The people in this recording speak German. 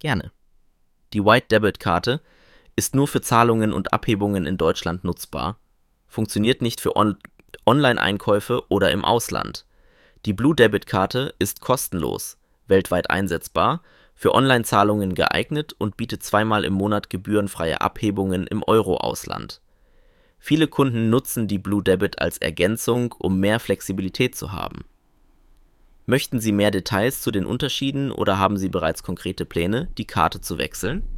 Gerne. Die White Debit Karte ist nur für Zahlungen und Abhebungen in Deutschland nutzbar, funktioniert nicht für Online-Einkäufe oder im Ausland. Die Blue Debit Karte ist kostenlos, weltweit einsetzbar, für Online-Zahlungen geeignet und bietet zweimal im Monat gebührenfreie Abhebungen im Euro-Ausland. Viele Kunden nutzen die Blue Debit als Ergänzung, um mehr Flexibilität zu haben. Möchten Sie mehr Details zu den Unterschieden oder haben Sie bereits konkrete Pläne, die Karte zu wechseln?